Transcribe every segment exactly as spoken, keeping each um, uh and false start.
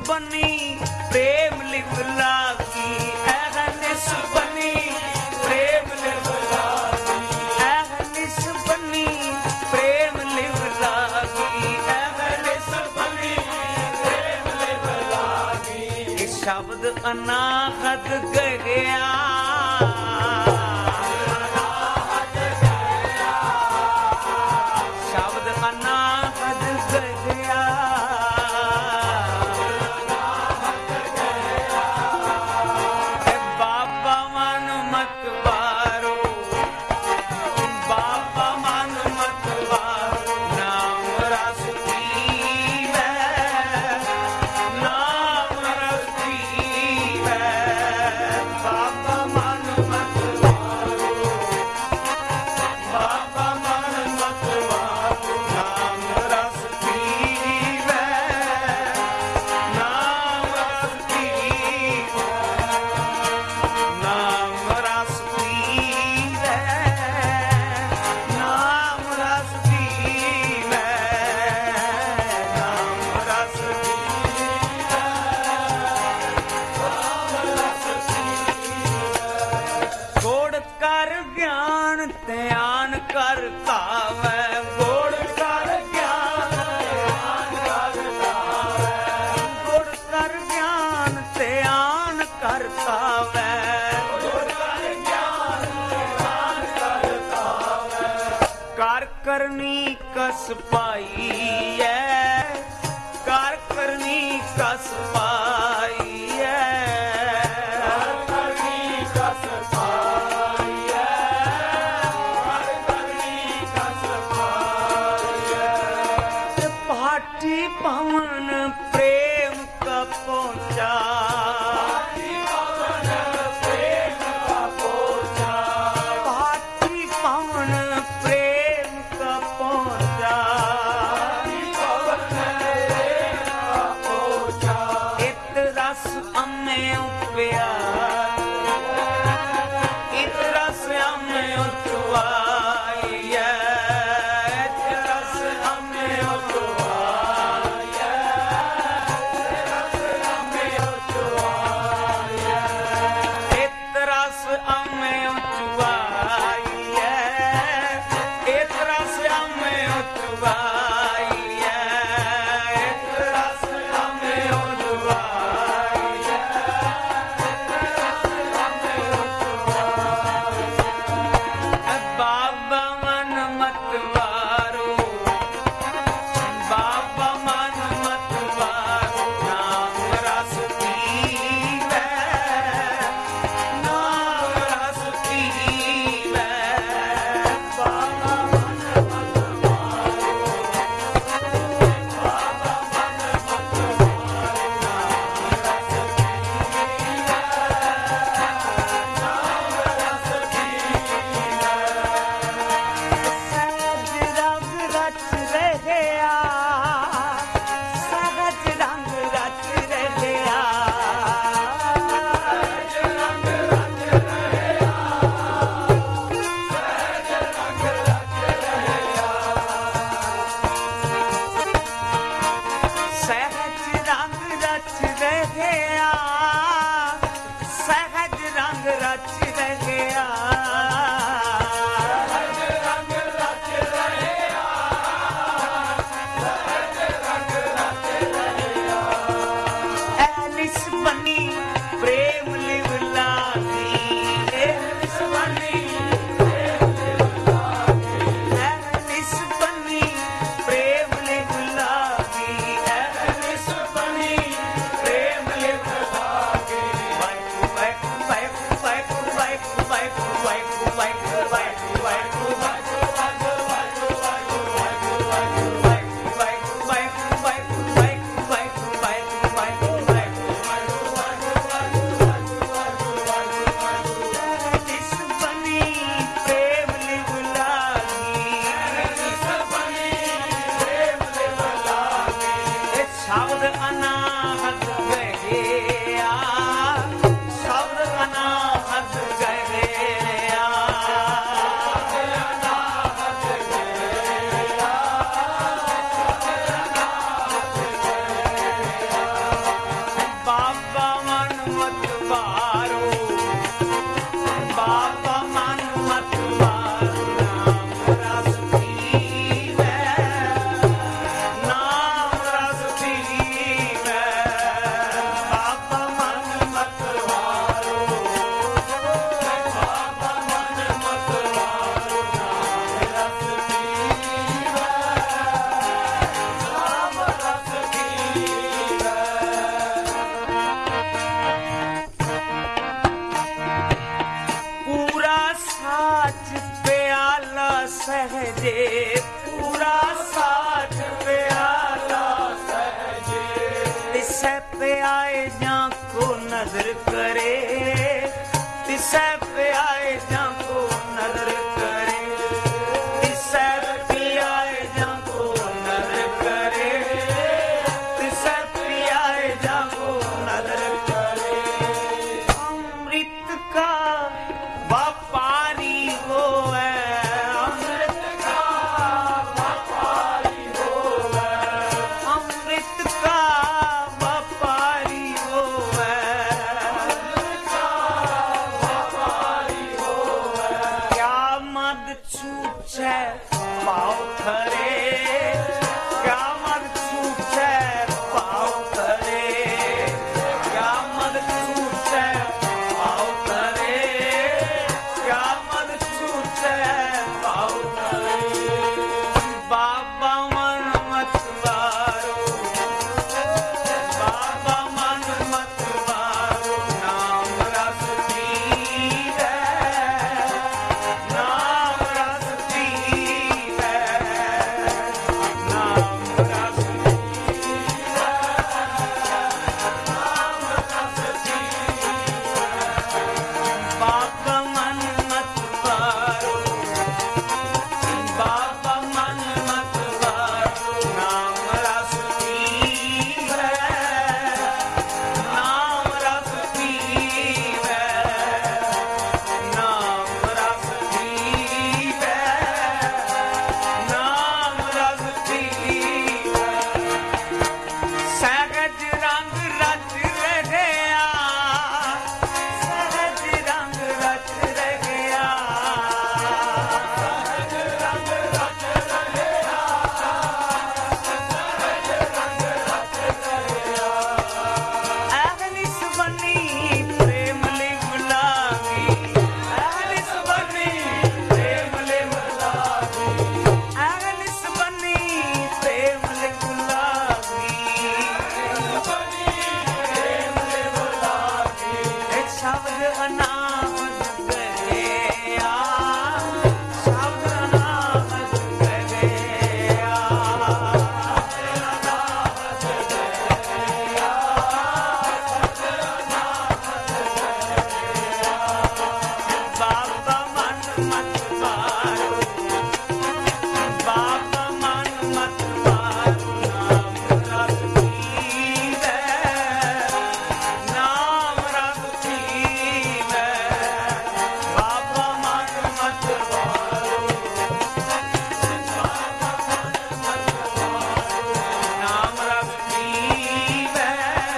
बनी प्रेम लिव लागी अहनिस बनी प्रेम लिव लागी अहनिस बनी प्रेम लिव लागी अहनिस बनी प्रेम लिव लागी इस शब्द अनाहत गया करनी कस पाई है कर करनी कस पाई है कर करनी कस पाई है कर करनी कस पाई है भाटी पवन प्रेम का पहुंचा सहजे पूरा साथ प्याला सहजे तिसै पे आए जा को नजर करे तिसै पे आए जा को नजर करे तिसै पे आए जा को नजर करे तिसै पे आए जा को नजर करे अमृत का व्यापारी हो अमृत का व्यापारी हो अमृत का व्यापारी हो अमृत का व्यापारी हो क्या मद छूछे पाओ खरे क्या मद छूछे पाओ खरे क्या मद छूछे पाओ खरे क्या मद छूछे पाओ खरे बाबा मन मत मारो बाबा मन मत मारो नाम रस पीवे नाम रस पीवे नाम रस पीवे नाम रस पीवे बाबा मन मत मारो बाबा मन मत मारो नाम रस पीवे नाम रस पीवे नाम रस पीवे नाम रस पीवे सहज रंग रच रहया सहज रंग रच रहया सहज रंग रच रहया सहज रंग रच रहया अहलिस बनी प्रेम लिव लागी अहलिस बनी प्रेम लिव लागी अहलिस बनी प्रेम लिव लागी प्रेम लिव लागी एक शब्द अनामत गया शब्द अनामत गया बाबा मन मत मारो बाबा मन मत मारो नाम रस पीवे नाम रस पीवे बाबा मन मत मारो नाम रस पीवे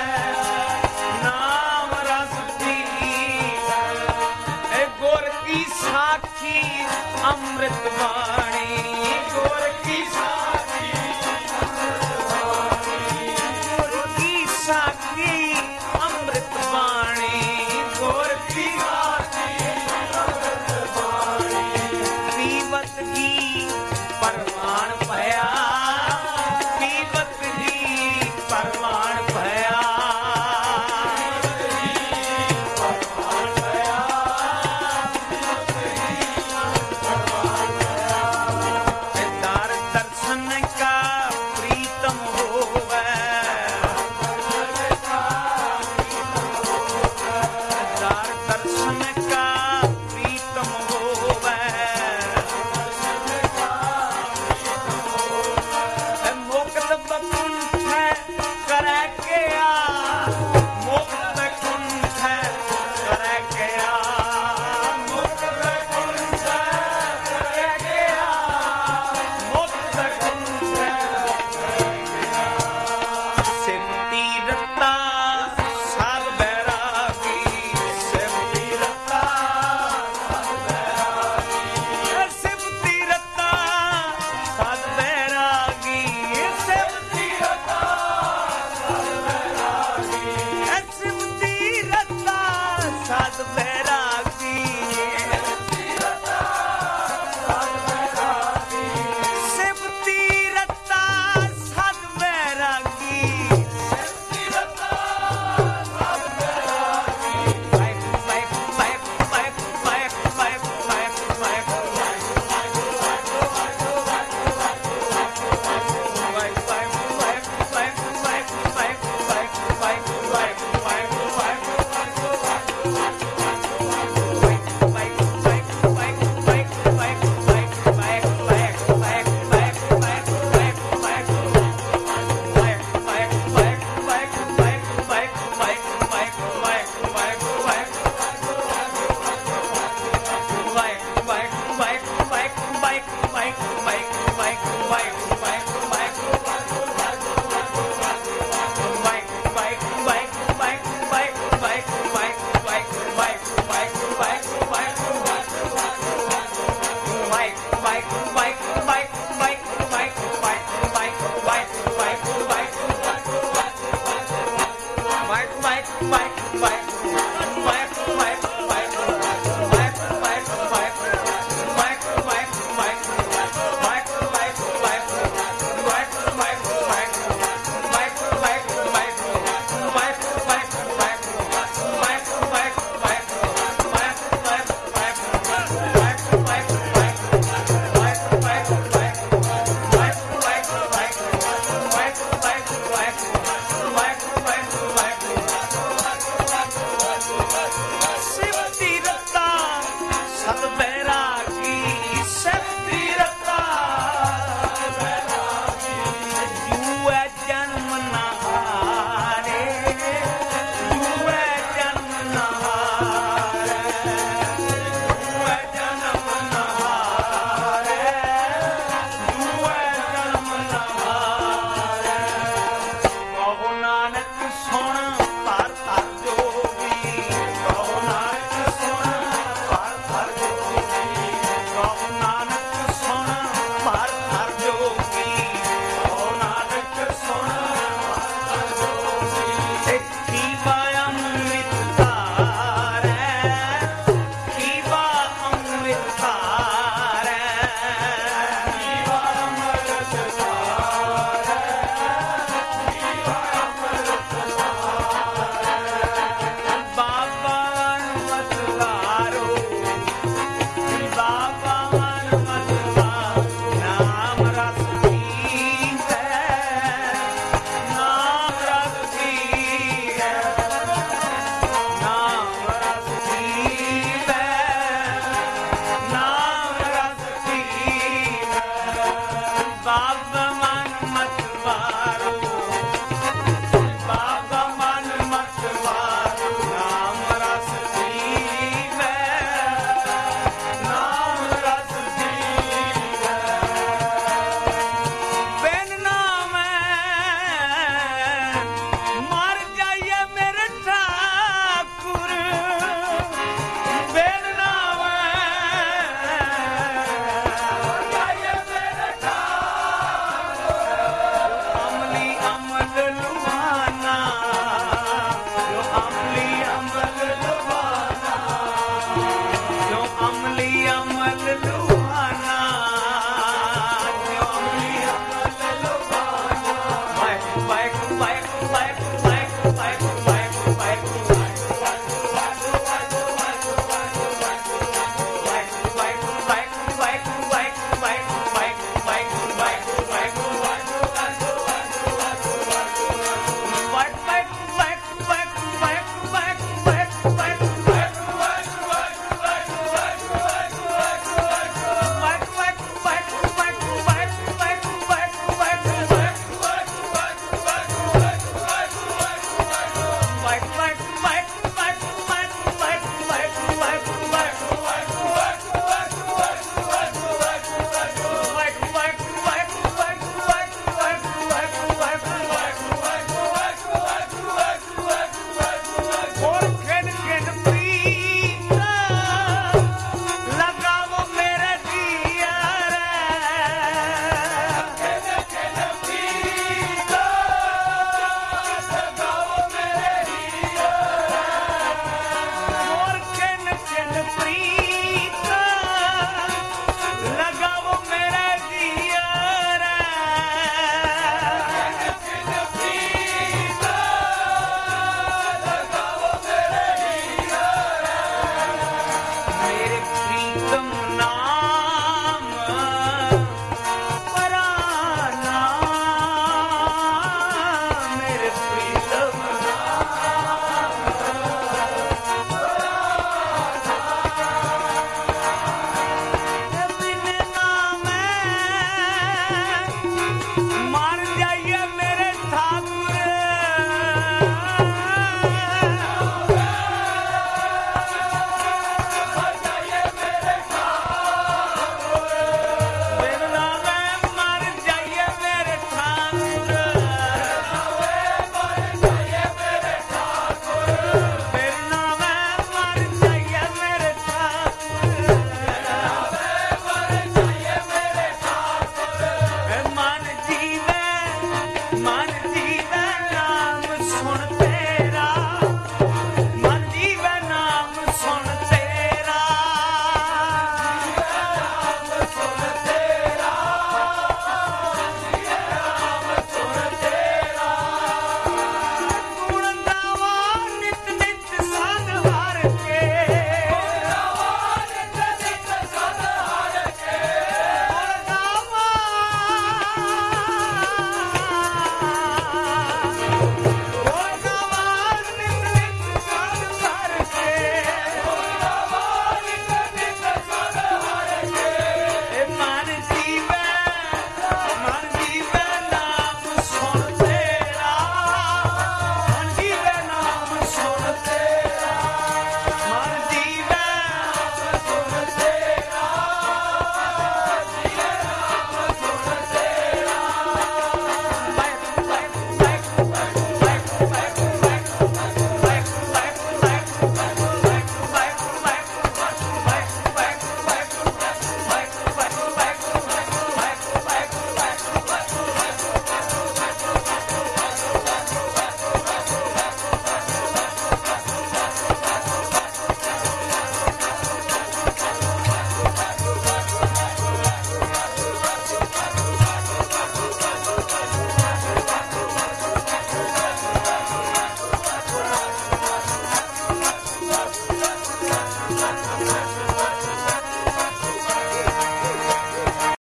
नाम रस पीवे ए गुर की साखी अमृत वाणी गुर की साखी गुर की साखी अमृत वाणी गुर की साखी अमृत वाणी पीवत की परमाण भया पीवत की परमाण भया परमाण भया दार दर्शन का प्रीतम होवे ਵਾਹਿਗੁਰੂ ਵਾਹਿਗੁਰੂ ਵਾਹਿਗੁਰੂ ਵਾਹਿਗੁਰੂ